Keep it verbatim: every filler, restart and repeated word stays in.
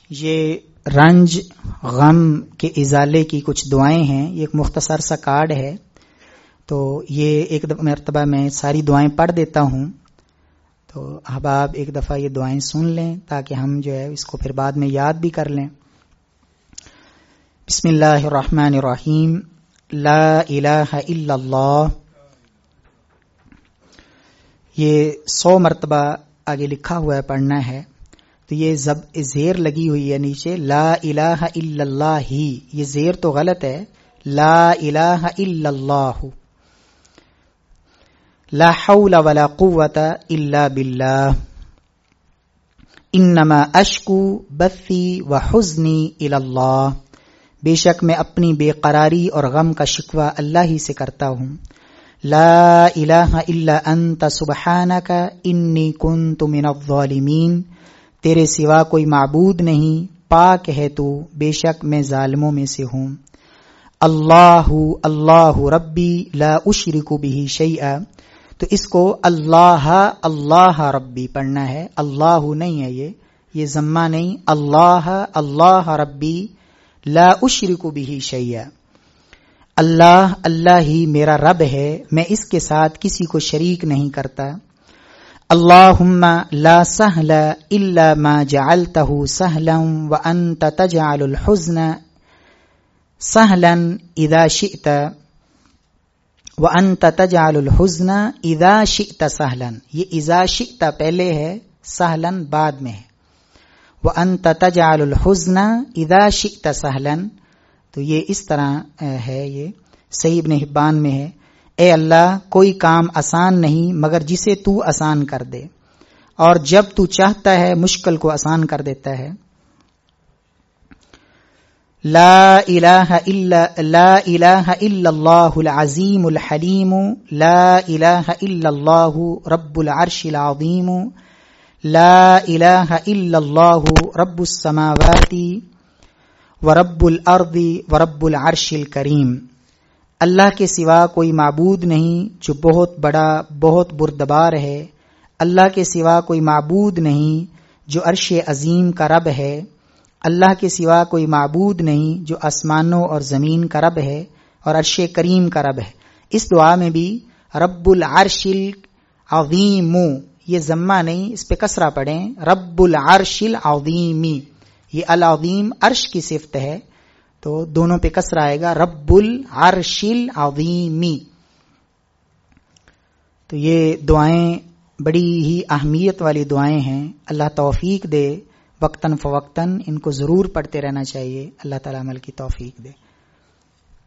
یہ رنج غم کے ازالے کی کچھ دعائیں ہیں. یہ ایک مختصر سا کارڈ ہے، تو یہ ایک مرتبہ میں ساری دعائیں پڑھ دیتا ہوں. تو احباب ایک دفعہ یہ دعائیں سن لیں تاکہ ہم جو ہے اس کو پھر بعد میں یاد بھی کر لیں. بسم اللہ الرحمن الرحیم. لا الہ الا اللہ. یہ سو مرتبہ آگے لکھا ہوا ہے، پڑھنا ہے. تو یہ زب زیر لگی ہوئی ہے نیچے، لا الہ الا اللہ ہی. یہ زیر تو غلط ہے، لا الہ الا اللہ. لا حول ولا قوة الا باللہ. انما اشکو بثی وحزنی الی اللہ. بے شک میں اپنی بے قراری اور غم کا شکوہ اللہ ہی سے کرتا ہوں. لا الہ الا انت سبحانک انی کنت من الظالمین. تیرے سوا کوئی معبود نہیں، پاک ہے تو، بے شک میں ظالموں میں سے ہوں. اللہ اللہ ربی لا اشرک بہ شیئا. تو اس کو اللہ اللہ ربی پڑھنا ہے، اللہ نہیں ہے، یہ یہ ضمہ نہیں. اللہ اللہ ربی لا اشرک بہ شیئا. اللہ اللہ ہی میرا رب ہے، میں اس کے ساتھ کسی کو شریک نہیں کرتا. اللہم لا سہل الا ما جعلتہ سہلا وانت تجعل الحزن سہلا اذا شئت وانت تجعل الحزن اذا شئت سہلا. یہ اذا شئت پہلے ہے، سہلا بعد میں ہے. وانت تجعل الحزن اذا شئت سہلا. تو یہ اس طرح ہے، یہ صحیح ابن حبان میں ہے. اے اللہ کوئی کام آسان نہیں مگر جسے تو آسان کر دے، اور جب تو چاہتا ہے مشکل کو آسان کر دیتا ہے. لا الہ الا لا الہ الا اللہ العظیم الحلیم. لا الہ الا اللہ رب العرش العظیم. لا الہ الا اللہ رب السماوات ورب الارض ورب العرش الکریم. اللہ کے سوا کوئی معبود نہیں جو بہت بڑا بہت بردبار ہے. اللہ کے سوا کوئی معبود نہیں جو عرش عظیم کا رب ہے. اللہ کے سوا کوئی معبود نہیں جو آسمانوں اور زمین کا رب ہے اور عرش کریم کا رب ہے. اس دعا میں بھی رب العرش العظیم، یہ ضمہ نہیں، اس پہ کسرہ پڑھیں. رب العرش العظیم، یہ العظیم عرش کی صفت ہے، تو دونوں پہ کسرہ آئے گا، رب العرش العظیم. تو یہ دعائیں بڑی ہی اہمیت والی دعائیں ہیں. اللہ توفیق دے، وقتاً فوقتاً ان کو ضرور پڑھتے رہنا چاہیے. اللہ تعالیٰ عمل کی توفیق دے.